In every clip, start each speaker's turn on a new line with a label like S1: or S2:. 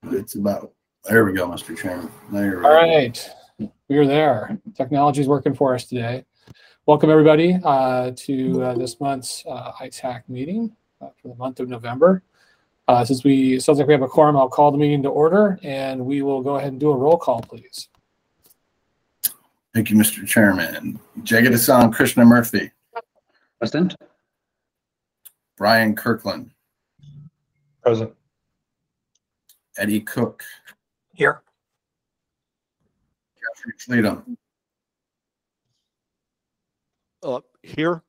S1: It's about, there we go, Mr. Chairman. Now you're
S2: All
S1: ready.
S2: right, we're there. Technology is working for us today. Welcome everybody to this month's ITAC meeting for the month of November. Since it sounds like we have a quorum, I'll call the meeting to order and we will go ahead and do a roll call, please.
S1: Thank you, Mr. Chairman. Jagadisan Krishna Murthy.
S3: Present.
S1: Brian Kirkland.
S4: Present.
S1: Eddie Cook.
S4: Here.
S1: Jeffrey Fleetum.
S5: Here.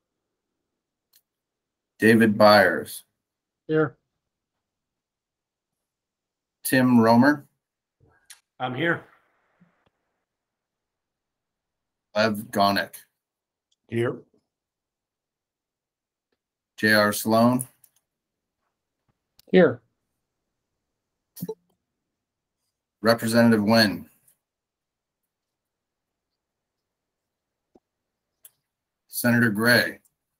S1: David Byers.
S2: Here.
S1: Tim Romer.
S4: I'm here.
S1: Lev Gonick.
S4: Here.
S1: J.R. Sloan.
S2: Here.
S1: Representative Nguyen. Senator Gray.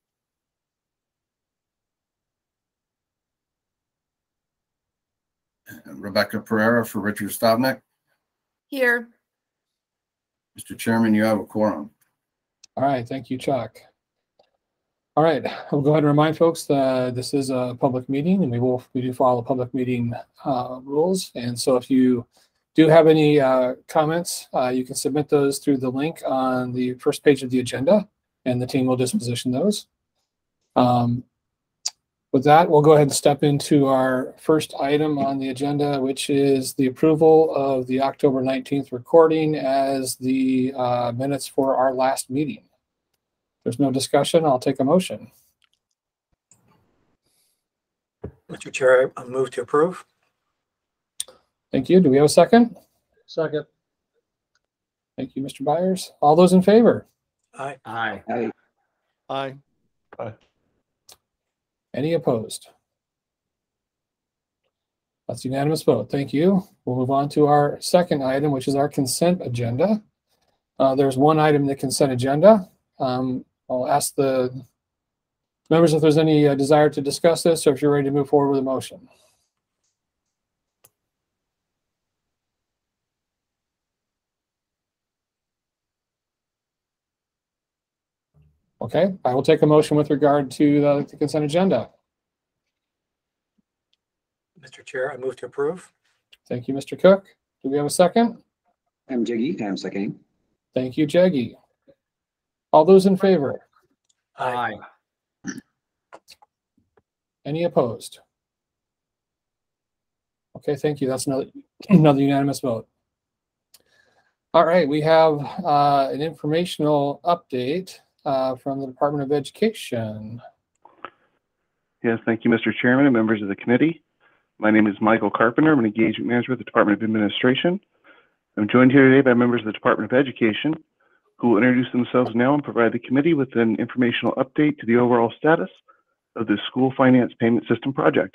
S1: And Rebecca Pereira for Richard Stavnik.
S6: Here.
S1: Mr. Chairman, you have a quorum.
S2: All right, thank you, Chuck. All right, I'll go ahead and remind folks that this is a public meeting and we do follow public meeting rules. And so if you do have any comments, you can submit those through the link on the first page of the agenda and the team will disposition those. With that, we'll go ahead and step into our first item on the agenda, which is the approval of the October 19th recording as the minutes for our last meeting. If there's no discussion, I'll take a motion.
S4: Mr. Chair, I move to approve.
S2: Thank you. Do we have a second?
S4: Second.
S2: Thank you, Mr. Byers. All those in favor?
S4: Aye.
S3: Aye.
S5: Aye.
S4: Aye.
S2: Any opposed? That's unanimous vote. Thank you. We'll move on to our second item, which is our consent agenda. There's one item in the consent agenda. I'll ask the members if there's any desire to discuss this or if you're ready to move forward with a motion. Okay, I will take a motion with regard to the consent agenda.
S4: Mr. Chair, I move to approve.
S2: Thank you, Mr. Cook. Do we have a second?
S3: I'm Jaggi. I'm seconding.
S2: Thank you, Jaggi. All those in favor?
S4: Aye.
S2: Any opposed? Okay, thank you. That's another unanimous vote. All right, we have an informational update from the Department of Education.
S7: Yes, thank you, Mr. Chairman and members of the committee. My name is Michael Carpenter. I'm an engagement manager with the Department of Administration. I'm joined here today by members of the Department of Education who will introduce themselves now and provide the committee with an informational update to the overall status of the School Finance Payment System project.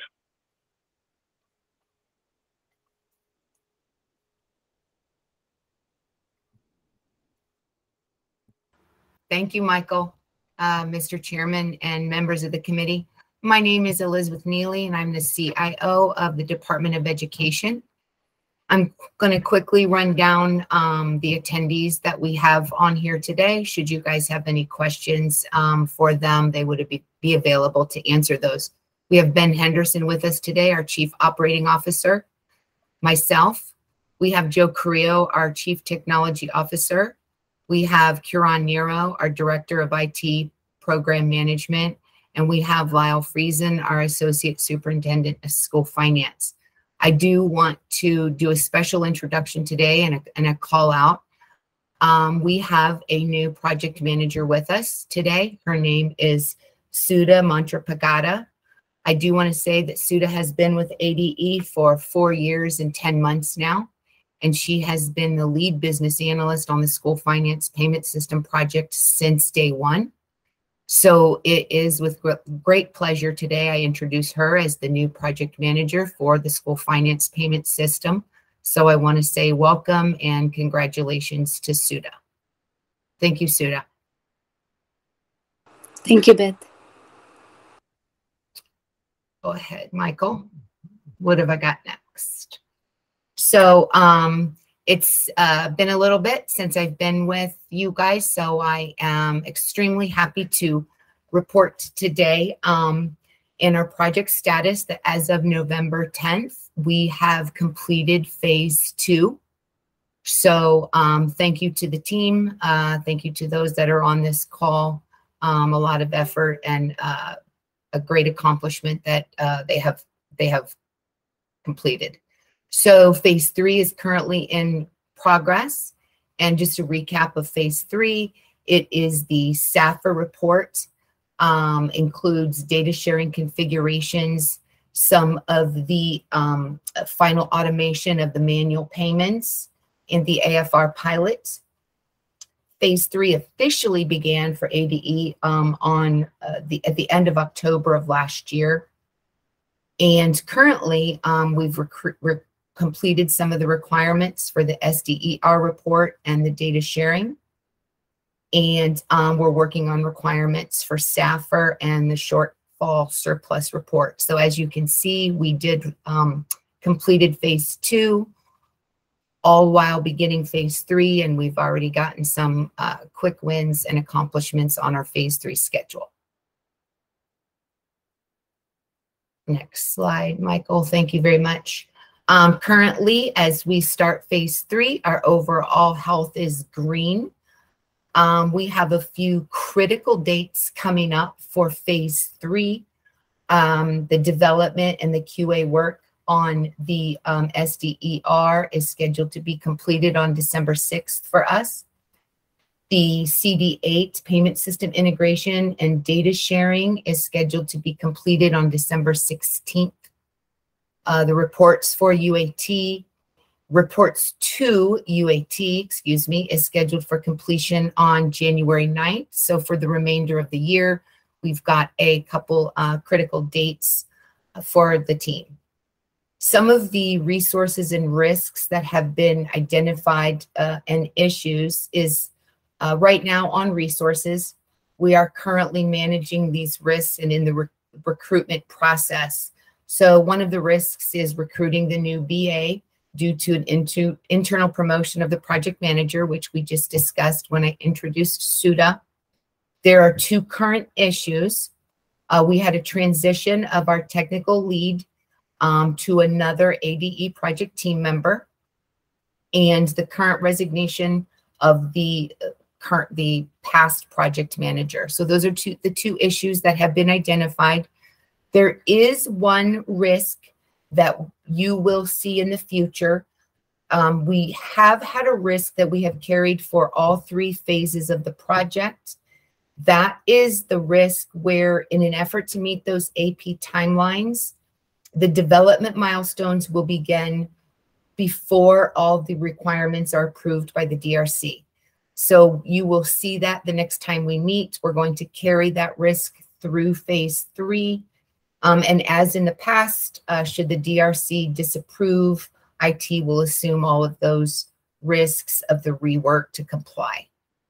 S6: Thank you, Michael, Mr. Chairman and members of the committee. My name is Elizabeth Neely and I'm the CIO of the Department of Education. I'm going to quickly run down the attendees that we have on here today. Should you guys have any questions for them, they would be available to answer those. We have Ben Henderson with us today, our Chief Operating Officer. Myself, we have Joe Carrillo, our Chief Technology Officer. We have Kieran Nero, our Director of IT Program Management. And we have Lyle Friesen, our Associate Superintendent of School Finance. I do want to do a special introduction today and a call out. We have a new project manager with us today. Her name is Sudha Mantrapagada. I do want to say that Sudha has been with ADE for 4 years and 10 months now, and she has been the lead business analyst on the School Finance Payment System project since day one. So it is with great pleasure today I introduce her as the new project manager for the School Finance Payment System. So I want to say welcome and congratulations to Sudha. Thank you, Sudha.
S8: Thank you, Beth.
S6: Go ahead, Michael. What have I got next? So it's been a little bit since I've been with you guys, so I am extremely happy to report today in our project status that as of November 10th, we have completed phase 2. So thank you to the team. Thank you to those that are on this call. A lot of effort and a great accomplishment that they have completed. So phase 3 is currently in progress. And just a recap of phase 3, it is the SAFR report, includes data sharing configurations, some of the final automation of the manual payments in the AFR pilot. Phase 3 officially began for ADE at the end of October of last year. And currently, we've completed some of the requirements for the SDER report and the data sharing. And we're working on requirements for SAFR and the shortfall surplus report. So as you can see, we did completed phase 2, all while beginning phase 3, and we've already gotten some quick wins and accomplishments on our phase 3 schedule. Next slide, Michael. Thank you very much. Currently, as we start phase 3, our overall health is green. We have a few critical dates coming up for phase 3. The development and the QA work on the SDER is scheduled to be completed on December 6th for us. The CD8 payment system integration and data sharing is scheduled to be completed on December 16th. The reports for UAT, reports to UAT, excuse me, is scheduled for completion on January 9th. So for the remainder of the year, we've got a couple critical dates for the team. Some of the resources and risks that have been identified and issues is right now on resources. We are currently managing these risks and in the recruitment process. So one of the risks is recruiting the new BA due to an internal promotion of the project manager, which we just discussed when I introduced SUDA. There are 2 current issues. We had a transition of our technical lead to another ADE project team member, and the current resignation of the past project manager. So those are the two issues that have been identified. There is one risk that you will see in the future. We have had a risk that we have carried for all 3 phases of the project. That is the risk where, in an effort to meet those AP timelines, the development milestones will begin before all the requirements are approved by the DRC. So you will see that the next time we meet. We're going to carry that risk through phase 3. And as in the past, should the DRC disapprove, IT will assume all of those risks of the rework to comply.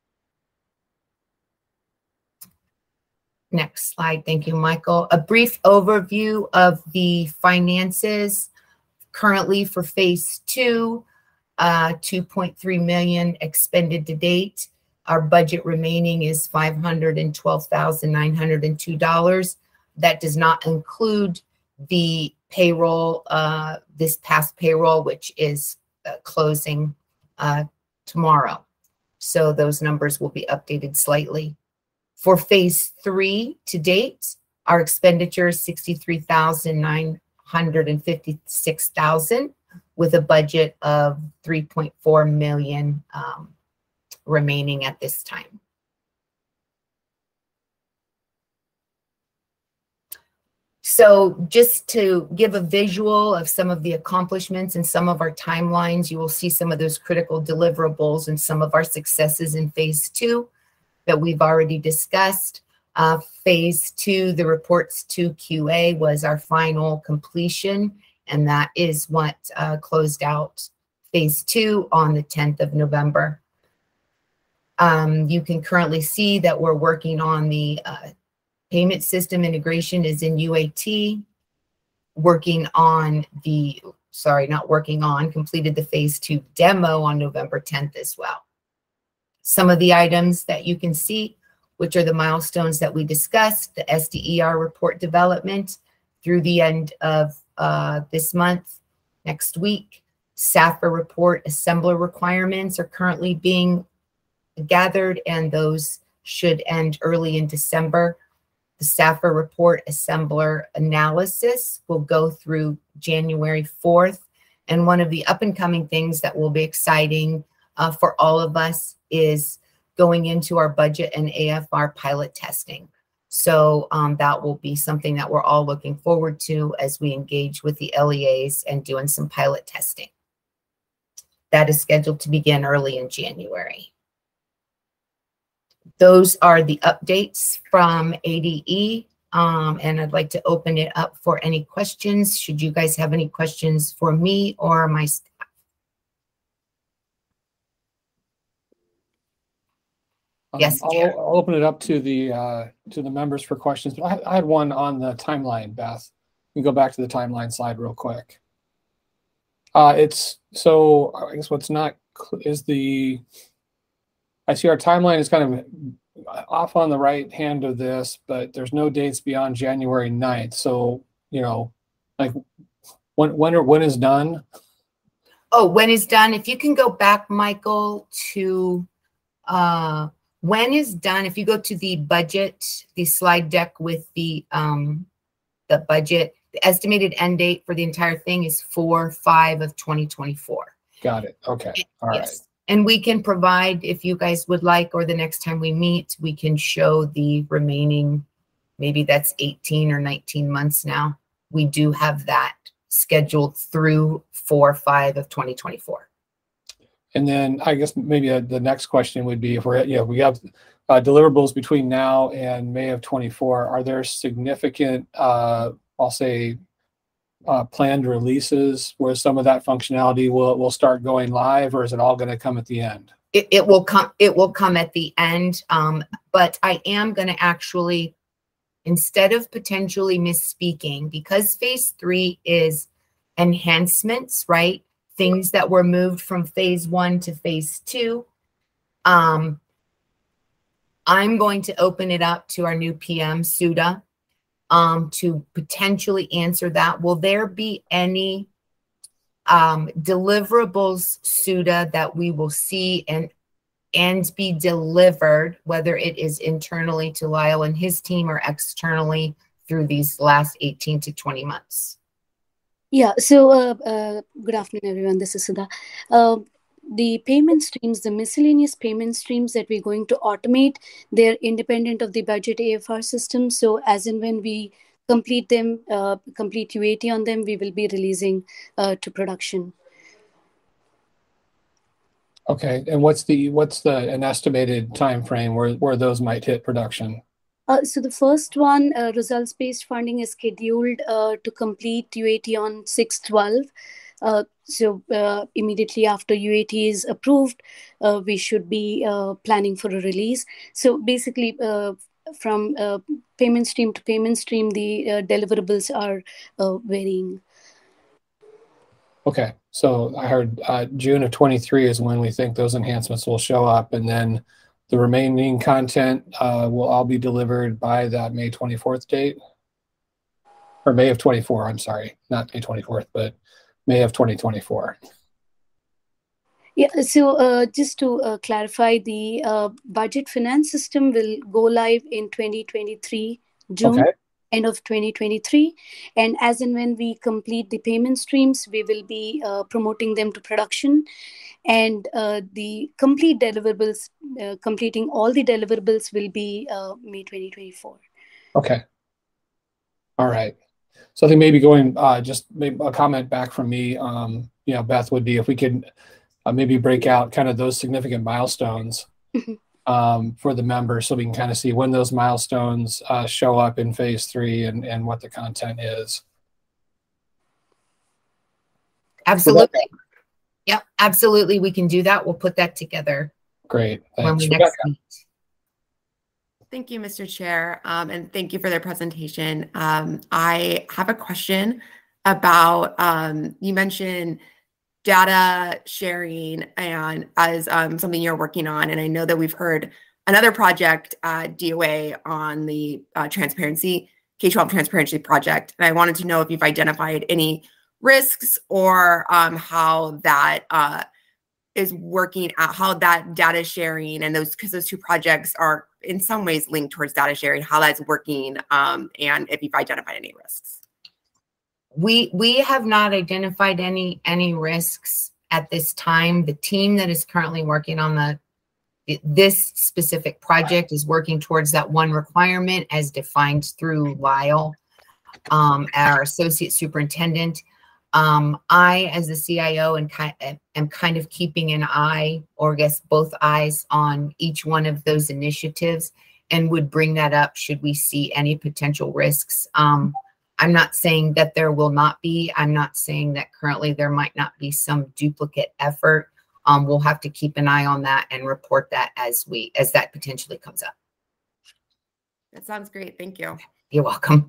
S6: Next slide. Thank you, Michael. A brief overview of the finances currently for phase 2, 2.3 million expended to date. Our budget remaining is $512,902. That does not include the payroll, this past payroll, which is closing tomorrow. So those numbers will be updated slightly. For phase 3 to date, our expenditure is $63,956,000 with a budget of $3.4 million remaining at this time. So just to give a visual of some of the accomplishments and some of our timelines, you will see some of those critical deliverables and some of our successes in phase 2 that we've already discussed. Phase 2, the reports to QA was our final completion, and that is what closed out phase 2 on the 10th of November. You can currently see that we're working on the payment system integration is in UAT, working on the completed the phase 2 demo on November 10th as well. Some of the items that you can see, which are the milestones that we discussed, the SDER report development through the end of this month, next week. SAFR report assembler requirements are currently being gathered, and those should end early in December. The SAFR report assembler analysis will go through January 4th. And one of the up and coming things that will be exciting for all of us is going into our budget and AFR pilot testing. So that will be something that we're all looking forward to as we engage with the LEAs and doing some pilot testing. That is scheduled to begin early in January. Those are the updates from ADE, and I'd like to open it up for any questions. Should you guys have any questions for me or my staff? Yes, Chair.
S2: I'll open it up to the members for questions, but I had one on the timeline, Beth. We go back to the timeline slide real quick. It's so I guess what's not is the I see our timeline is kind of off on the right hand of this, but there's no dates beyond January 9th. So, you know, like when is done?
S6: Oh, when is done? If you can go back, Michael, to when is done. If you go to the budget, the slide deck with the budget, the estimated end date for the entire thing is 4/5 of 2024.
S2: Got it. Okay. All right.
S6: Yes. And we can provide, if you guys would like, or the next time we meet, we can show the remaining, maybe that's 18 or 19 months now. We do have that scheduled through 4/5 of 2024.
S2: And then I guess maybe the next question would be if we have deliverables between now and May of 24, are there significant, I'll say, planned releases where some of that functionality will start going live, or is it all going to come at the end?
S6: It will come at the end. But I am going to actually, instead of potentially misspeaking, because phase 3 is enhancements, right? Things that were moved from phase 1 to phase 2. I'm going to open it up to our new PM, Suda, to potentially answer that. Will there be any deliverables, Suda, that we will see and be delivered, whether it is internally to Lyle and his team or externally through these last 18 to 20 months?
S8: Yeah, so good afternoon, everyone. This is Sudha. The payment streams, the miscellaneous payment streams that we're going to automate, they're independent of the budget AFR system. So as and when we complete them, complete UAT on them, we will be releasing to production.
S2: Okay, and what's an estimated time frame where those might hit production?
S8: So the first one, results-based funding, is scheduled to complete UAT on 6/12. So immediately after UAT is approved, we should be planning for a release. So basically, from payment stream to payment stream, the deliverables are varying.
S2: Okay, so I heard June of 23 is when we think those enhancements will show up, and then the remaining content will all be delivered by that May 24th date, or May of 24. I'm sorry, not May 24th, but May of 2024.
S8: Yeah, so just to clarify, the budget finance system will go live in 2023, June,
S2: Okay.
S8: End of 2023. And as and when we complete the payment streams, we will be promoting them to production. And the complete deliverables, completing all the deliverables will be May 2024.
S2: Okay. All right. So I think maybe going, just maybe a comment back from me, Beth, would be if we could maybe break out kind of those significant milestones for the members, so we can kind of see when those milestones show up in phase 3 and what the content is.
S6: Absolutely. Yep, absolutely. We can do that. We'll put that together.
S2: Great.
S6: When
S2: Thanks.
S6: we next meet.
S9: Thank you, Mr. Chair, and thank you for their presentation. I have a question. about, you mentioned data sharing and as something you're working on. And I know that we've heard another project at DOA on the K-12 transparency project. And I wanted to know if you've identified any risks or how that is working out, how that data sharing and because those two projects are in some ways linked towards data sharing, how that's working, and if you've identified any risks.
S6: We have not identified any risks at this time. The team that is currently working on this specific project is working towards that one requirement as defined through Lyle, our associate superintendent. I, as the CIO, am kind of keeping an eye, or I guess both eyes, on each one of those initiatives, and would bring that up should we see any potential risks. I'm not saying that there will not be. I'm not saying that currently there might not be some duplicate effort. We'll have to keep an eye on that and report that as that potentially comes up.
S9: That sounds great. Thank you.
S6: You're welcome.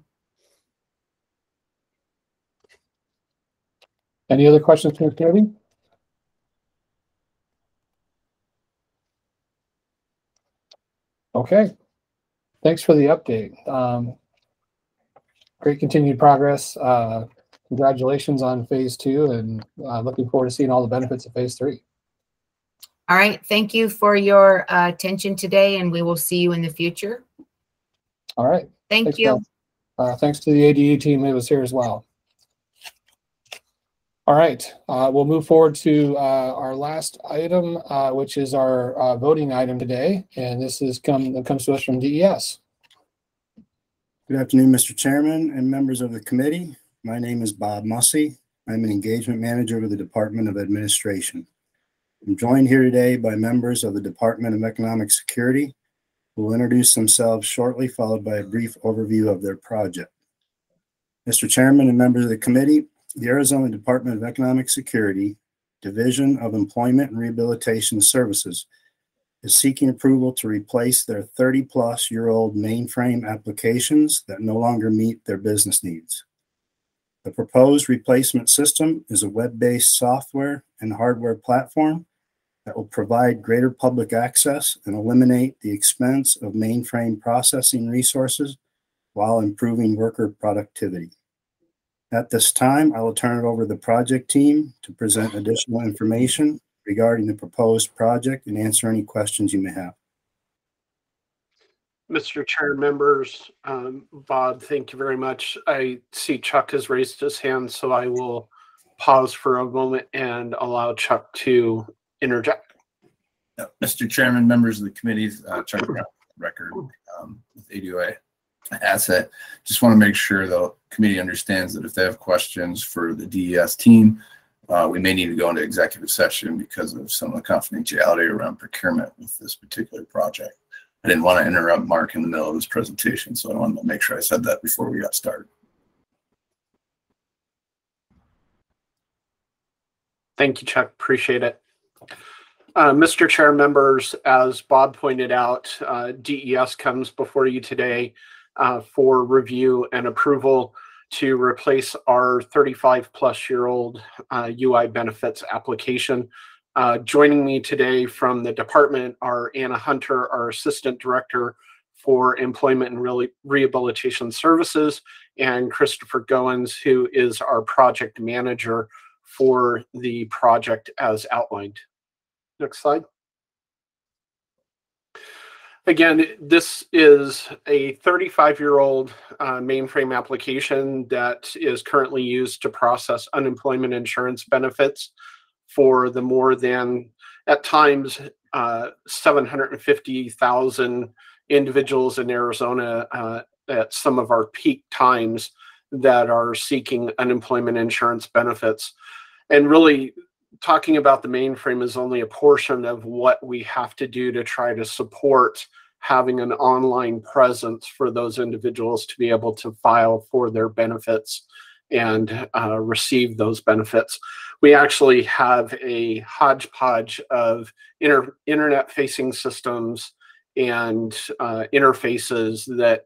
S2: Any other questions from the committee? Okay. Thanks for the update. Great continued progress. Congratulations on phase 2, and looking forward to seeing all the benefits of phase 3.
S6: All right. Thank you for your attention today, and we will see you in the future.
S2: All right.
S6: Thank
S2: Thanks,
S6: you.
S2: Beth. Thanks to the ADE team that was here as well. All right. We'll move forward to our last item, which is our voting item today, and this comes to us from DES.
S10: Good afternoon, Mr. Chairman and members of the committee. My name is Bob Mussey. I'm an engagement manager with the Department of Administration. I'm joined here today by members of the Department of Economic Security, who will introduce themselves shortly, followed by a brief overview of their project. Mr. Chairman and members of the committee, the Arizona Department of Economic Security, Division of Employment and Rehabilitation Services, is seeking approval to replace their 30-plus-year-old mainframe applications that no longer meet their business needs. The proposed replacement system is a web-based software and hardware platform that will provide greater public access and eliminate the expense of mainframe processing resources while improving worker productivity. At this time, I will turn it over to the project team to present additional information regarding the proposed project and answer any questions you may have.
S11: Mr. Chair, members, Bob, thank you very much. I see Chuck has raised his hand, so I will pause for a moment and allow Chuck to interject.
S1: Mr. Chairman, members of the committees, Chuck Brown, record with ADOA Asset. Just want to make sure the committee understands that if they have questions for the DES team, we may need to go into executive session because of some of the confidentiality around procurement with this particular project. I didn't want to interrupt Mark in the middle of his presentation, so I wanted to make sure I said that before we got started.
S11: Thank you, Chuck. Appreciate it. Mr. Chair, members, as Bob pointed out, DES comes before you today for review and approval to replace our 35-plus-year-old UI benefits application. Joining me today from the department are Anna Hunter, our Assistant Director for Employment and Rehabilitation Services, and Christopher Goins, who is our Project Manager for the project as outlined. Next slide. Again, this is a 35-year-old mainframe application that is currently used to process unemployment insurance benefits for the more than, at times, 750,000 individuals in Arizona at some of our peak times that are seeking unemployment insurance benefits. And really, talking about the mainframe is only a portion of what we have to do to try to support having an online presence for those individuals to be able to file for their benefits and receive those benefits. We actually have a hodgepodge of internet-facing systems and interfaces that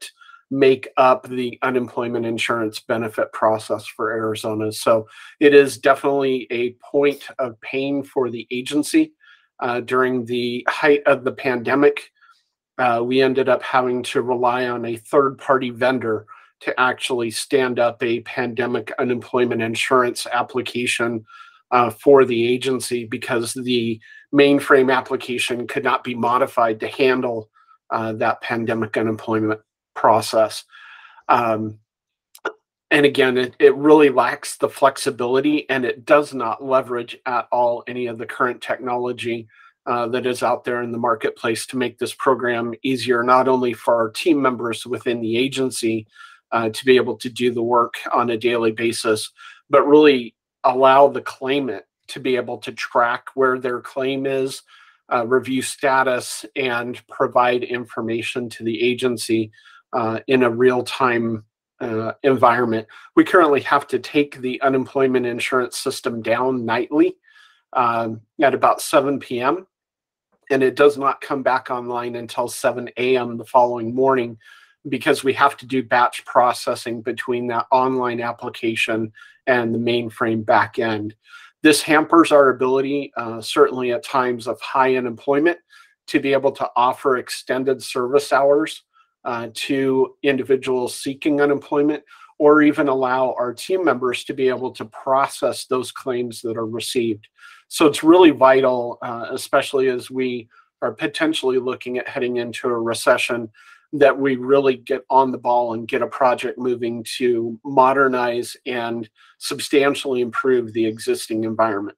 S11: make up the unemployment insurance benefit process for Arizona. So it is definitely a point of pain for the agency. During the height of the pandemic, we ended up having to rely on a third-party vendor to actually stand up a pandemic unemployment insurance application for the agency, because the mainframe application could not be modified to handle that pandemic unemployment process. And again, it really lacks the flexibility, and it does not leverage at all any of the current technology that is out there in the marketplace to make this program easier, not only for our team members within the agency to be able to do the work on a daily basis, but really allow the claimant to be able to track where their claim is, review status, and provide information to the agency in a real-time environment. We currently have to take the unemployment insurance system down nightly at about 7 p.m. and it does not come back online until 7 a.m. the following morning, because we have to do batch processing between that online application and the mainframe backend. This hampers our ability, certainly at times of high unemployment, to be able to offer extended service hours to individuals seeking unemployment, or even allow our team members to be able to process those claims that are received. So it's really vital, especially as we are potentially looking at heading into a recession, that we really get on the ball and get a project moving to modernize and substantially improve the existing environment.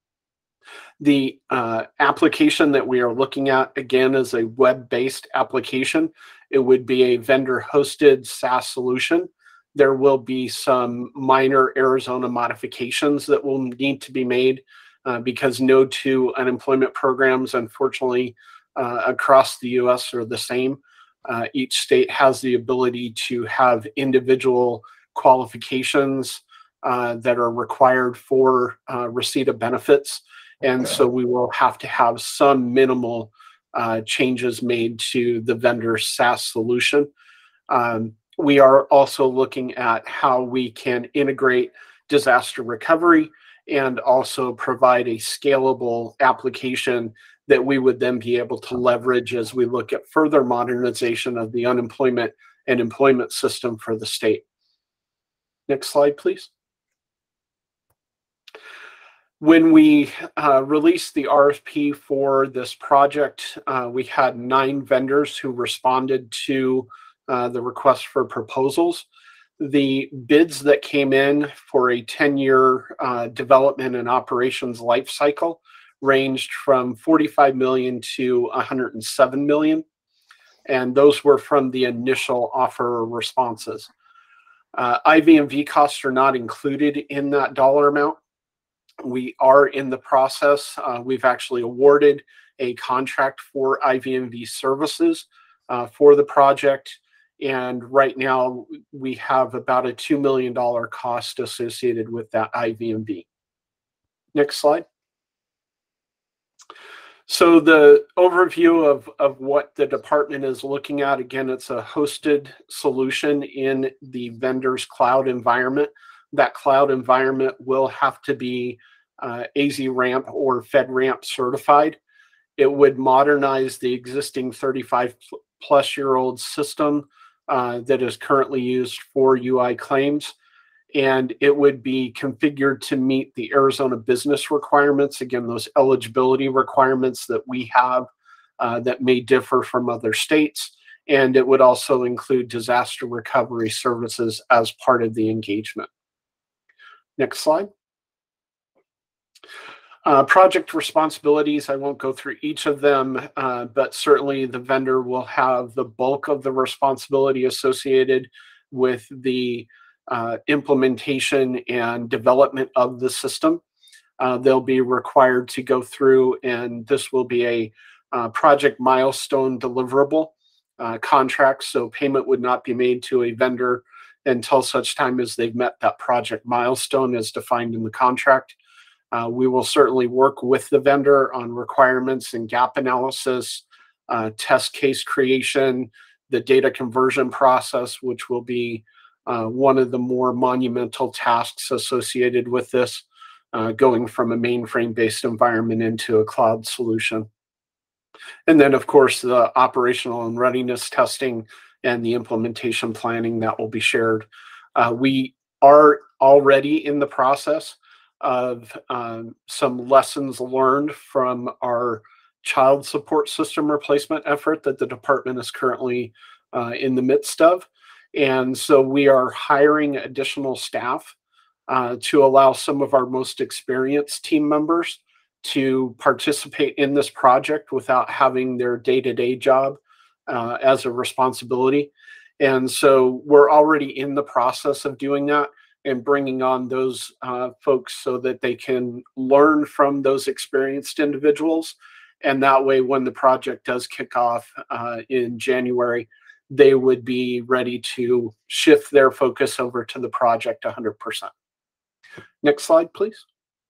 S11: The application that we are looking at, again, is a web-based application. It would be a vendor-hosted SaaS solution. There will be some minor Arizona modifications that will need to be made because no two unemployment programs, unfortunately, across the U.S. are the same. Each state has the ability to have individual qualifications that are required for receipt of benefits. And so we will have to have some minimal changes made to the vendor SaaS solution. We are also looking at how we can integrate disaster recovery and also provide a scalable application that we would then be able to leverage as we look at further modernization of the unemployment and employment system for the state. Next slide, please. When we released the RFP for this project, we had 9 vendors who responded to the request for proposals. The bids that came in for a 10-year development and operations life cycle ranged from $45 million to $107 million. And those were from the initial offer responses. IV&V costs are not included in that dollar amount. We are in the process. We've actually awarded a contract for IV&V services for the project. And right now we have about a $2 million cost associated with that IV&V. Next slide. So the overview of what the department is looking at, again, it's a hosted solution in the vendor's cloud environment. That cloud environment will have to be AZ-RAMP or FedRAMP certified. It would modernize the existing 35-plus-year-old system that is currently used for UI claims. And it would be configured to meet the Arizona business requirements. Again, those eligibility requirements that we have that may differ from other states. And it would also include disaster recovery services as part of the engagement. Next slide. Project responsibilities, I won't go through each of them, but certainly the vendor will have the bulk of the responsibility associated with the implementation and development of the system. They'll be required to go through, and this will be a project milestone deliverable contract, so payment would not be made to a vendor until such time as they've met that project milestone as defined in the contract. We will certainly work with the vendor on requirements and gap analysis, test case creation, the data conversion process, which will be one of the more monumental tasks associated with this, going from a mainframe-based environment into a cloud solution. And then, of course, the operational and readiness testing and the implementation planning that will be shared. We are already in the process of some lessons learned from our child support system replacement effort that the department is currently in the midst of. And so we are hiring additional staff to allow some of our most experienced team members to participate in this project without having their day-to-day job as a responsibility. And so we're already in the process of doing that and bringing on those folks so that they can learn from those experienced individuals. And that way, when the project does kick off in January, they would be ready to shift their focus over to the project 100%. Next slide, please.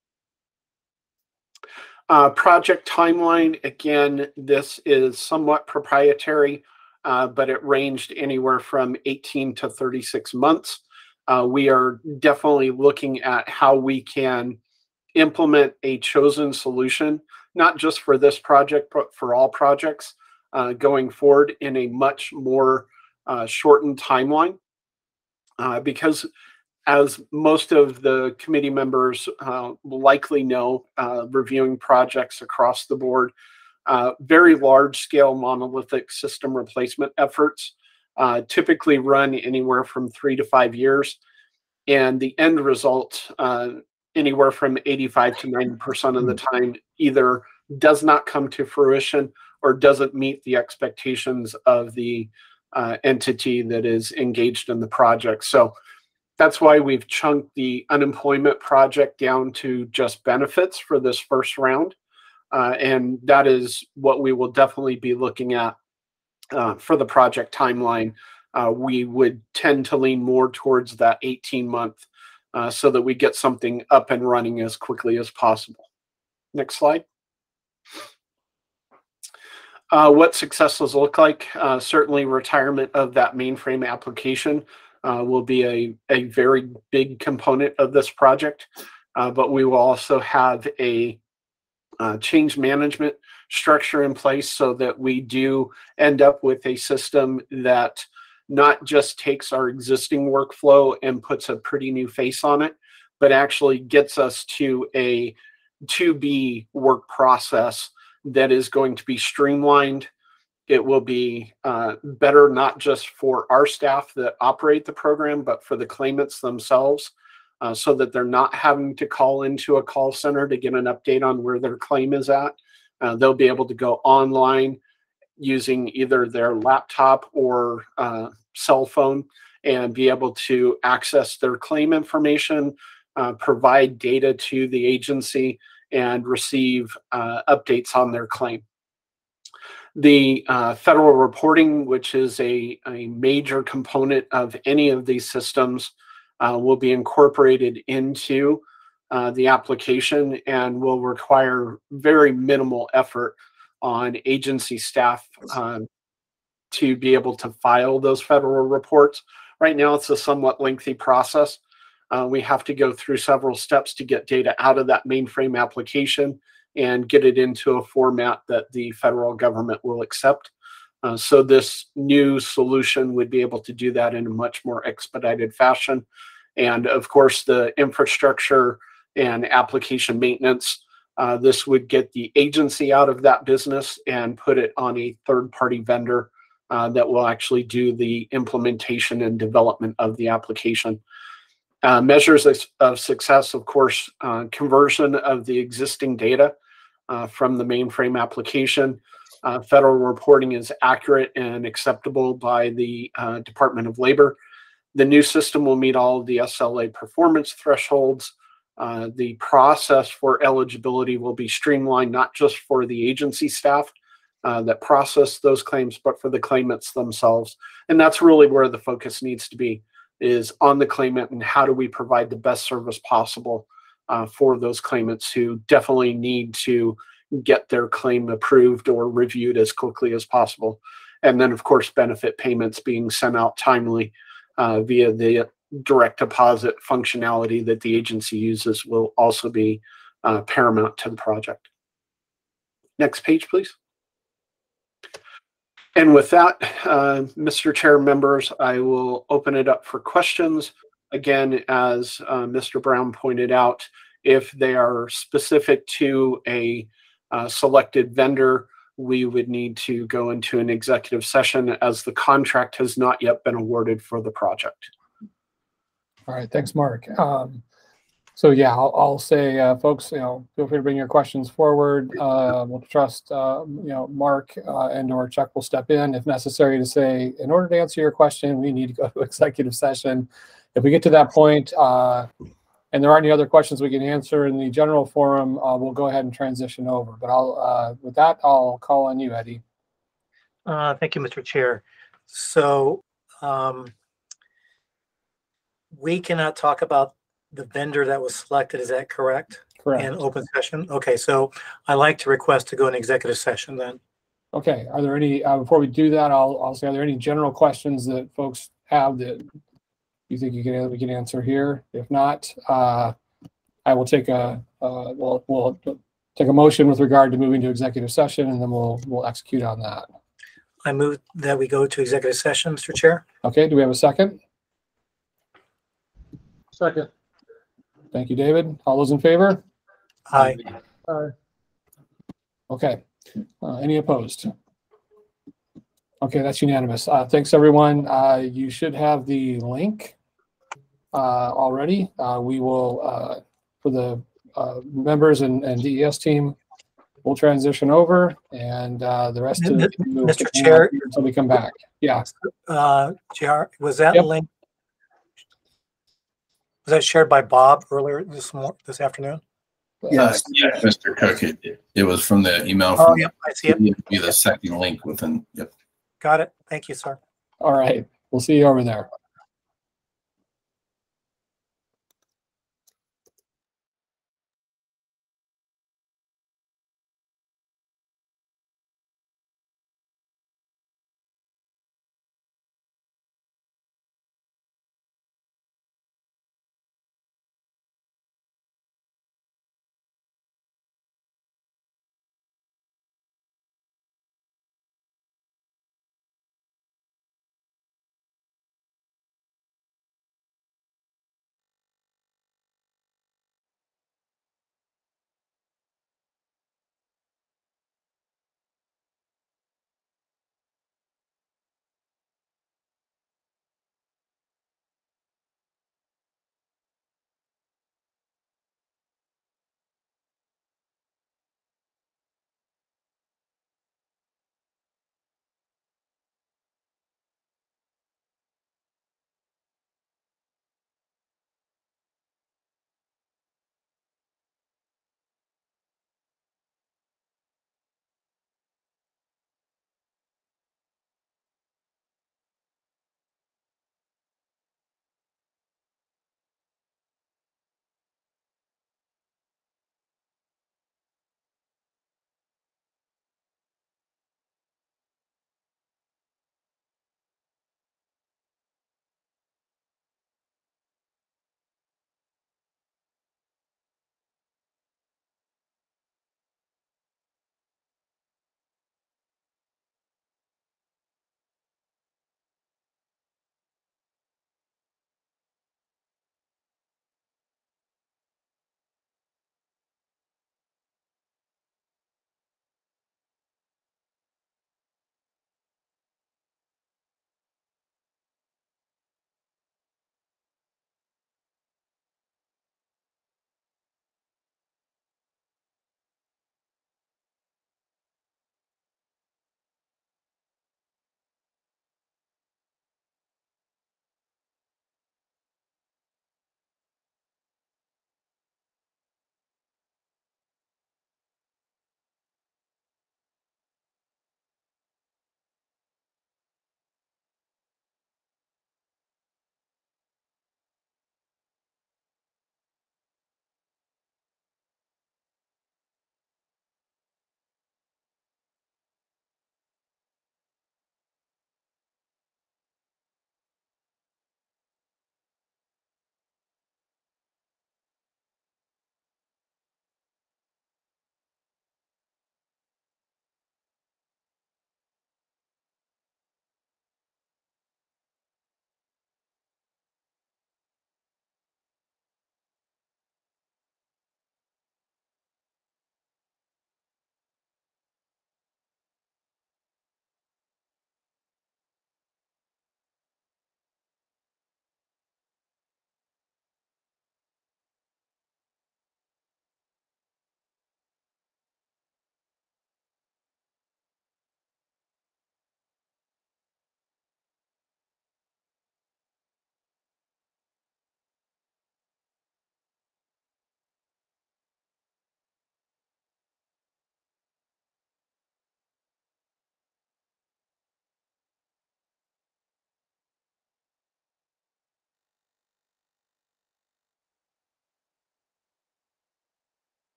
S11: Project timeline, again, this is somewhat proprietary, but it ranged anywhere from 18 to 36 months. We are definitely looking at how we can implement a chosen solution, not just for this project, but for all projects going forward in a much more shortened timeline. Because as most of the committee members will likely know, reviewing projects across the board, very large-scale monolithic system replacement efforts typically run anywhere from 3 to 5 years, and the end result, anywhere from 85 to 90% of the time, either does not come to fruition or doesn't meet the expectations of the entity that is engaged in the project. So that's why we've chunked the unemployment project down to just benefits for this first round. And that is what we will definitely be looking at for the project timeline. We would tend to lean more towards that 18-month so that we get something up and running as quickly as possible. Next slide. What successes look like. Certainly retirement of that mainframe application will be a very big component of this project, but we will also have a change management structure in place so that we do end up with a system that not just takes our existing workflow and puts a pretty new face on it, but actually gets us to a to-be work process that is going to be streamlined. It will be better not just for our staff that operate the program, but for the claimants themselves, so that they're not having to call into a call center to get an update on where their claim is at. They'll be able to go online using either their laptop or cell phone and be able to access their claim information, provide data to the agency, and receive updates on their claim. The federal reporting, which is a major component of any of these systems, will be incorporated into the application and will require very minimal effort on agency staff to be able to file those federal reports. Right now, it's a somewhat lengthy process. We have to go through several steps to get data out of that mainframe application and get it into a format that the federal government will accept. So this new solution would be able to do that in a much more expedited fashion. And of course, the infrastructure and application maintenance, this would get the agency out of that business and put it on a third-party vendor that will actually do the implementation and development of the application. Measures of success, of course, conversion of the existing data from the mainframe application. Federal reporting is accurate and acceptable by the Department of Labor. The new system will meet all of the SLA performance thresholds. The process for eligibility will be streamlined, not just for the agency staff that process those claims, but for the claimants themselves. And that's really where the focus needs to be, is on the claimant and how do we provide the best service possible for those claimants who definitely need to get their claim approved or reviewed as quickly as possible. And then, of course, benefit payments being sent out timely via the direct deposit functionality that the agency uses will also be paramount to the project. Next page, please. And with that, Mr. Chair, members, I will open it up for questions. Again, as Mr. Brown pointed out, if they are specific to a selected vendor, we would need to go into an executive session as the contract has not yet been awarded for the project.
S2: All right, thanks, Mark. So yeah, I'll say, folks, feel free to bring your questions forward. We'll trust, Mark and/or Chuck will step in if necessary to say, in order to answer your question, we need to go to executive session. If we get to that point and there aren't any other questions we can answer in the general forum, we'll go ahead and transition over. But with that, I'll call on you, Eddie.
S4: Thank you, Mr. Chair. So we cannot talk about the vendor that was selected. Is that correct?
S2: Correct.
S4: In open session? Okay, so I'd like to request to go in executive session then.
S2: Okay, are there any, before we do that, I'll say, are there any general questions that folks have that you think we can answer here? If not, I will take we'll take a motion with regard to moving to executive session, and then we'll execute on that.
S4: I move that we go to executive session, Mr. Chair.
S2: Okay, do we have a second?
S4: Second.
S2: Thank you, David. All those in favor?
S4: Aye.
S2: Okay. Any opposed? Okay, that's unanimous. Thanks, everyone. You should have the link already. We will, for the members and DES team, we'll transition over, and the rest of you
S4: Mr. Chair,
S2: until we come back. Yeah.
S4: JR, was that
S2: Yep.
S4: link? Was that shared by Bob earlier this afternoon?
S10: Yes.
S1: Yeah, Mr. Cook, it was from the email.
S4: Oh,
S1: From
S4: yeah, I see it.
S1: Be the second link within. Yep.
S4: Got it. Thank you, sir.
S2: All right. We'll see you over there.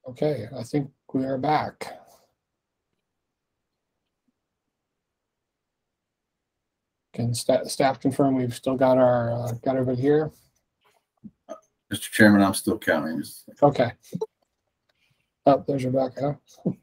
S2: Okay, I think we are back. Can staff confirm we've still got our got everybody here?
S1: Mr. Chairman, I'm still counting.
S2: Okay. Oh, there's Rebecca.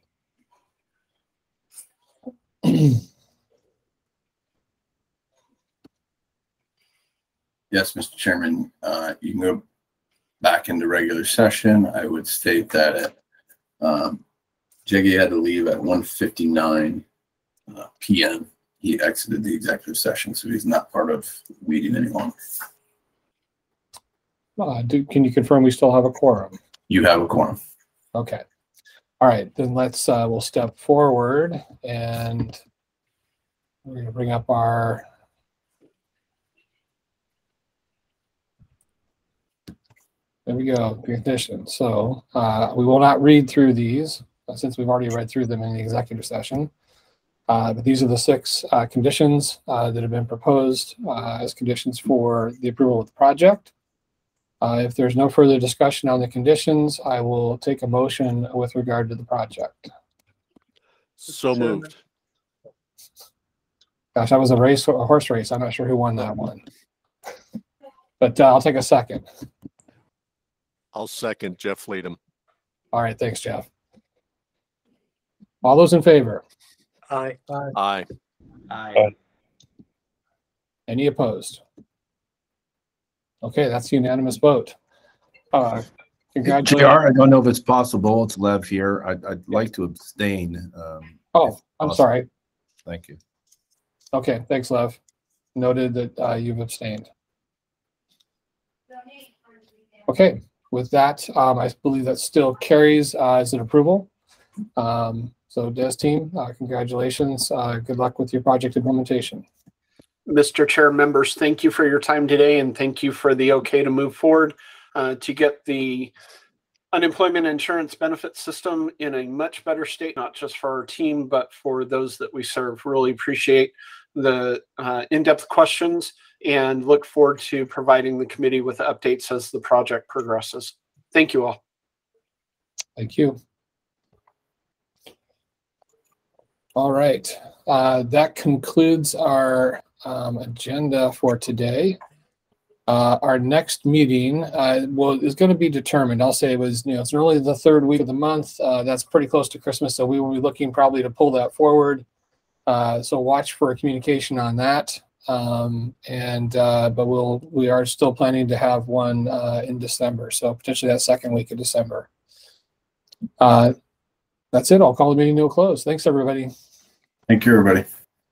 S1: Yes, Mr. Chairman, you can go back into regular session. I would state that Jiggy had to leave at 1:59 p.m. He exited the executive session, so he's not part of the meeting any longer.
S2: Can you confirm we still have a quorum?
S1: You have a quorum.
S2: Okay. All right, then we'll step forward and we're going to bring up our there we go, conditions. So we will not read through these since we've already read through them in the executive session. But these are the 6 conditions that have been proposed as conditions for the approval of the project. If there's no further discussion on the conditions, I will take a motion with regard to the project.
S5: So moved.
S2: Gosh, that was a horse race. I'm not sure who won that one. But I'll take a second.
S5: I'll second Jeff Leadham.
S2: All right, thanks, Jeff. All those in favor?
S4: Aye.
S5: Aye.
S3: Aye.
S2: Any opposed? Okay, that's a unanimous vote. Congratulations.
S12: JR, I don't know if it's possible. It's Lev here. I'd like to abstain.
S2: Oh, I'm sorry.
S12: Thank you.
S2: Okay, thanks, Lev. Noted that you've abstained. Okay, with that, I believe that still carries as an approval. So Des team, congratulations. Good luck with your project implementation.
S11: Mr. Chair, members, thank you for your time today, and thank you for the okay to move forward to get the unemployment insurance benefit system in a much better state, not just for our team, but for those that we serve. Really appreciate the in-depth questions and look forward to providing the committee with updates as the project progresses. Thank you all.
S2: Thank you. All right, that concludes our agenda for today. Our next meeting is going to be determined. I'll say it's early the 3rd week of the month. That's pretty close to Christmas, so we will be looking probably to pull that forward. So watch for a communication on that. But we are still planning to have one in December, so potentially that 2nd week of December. That's it. I'll call the meeting to a close. Thanks, everybody.
S1: Thank you, everybody.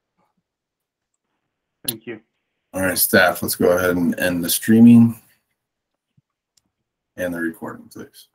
S7: Thank you.
S1: All right, staff, let's go ahead and end the streaming and the recording, please.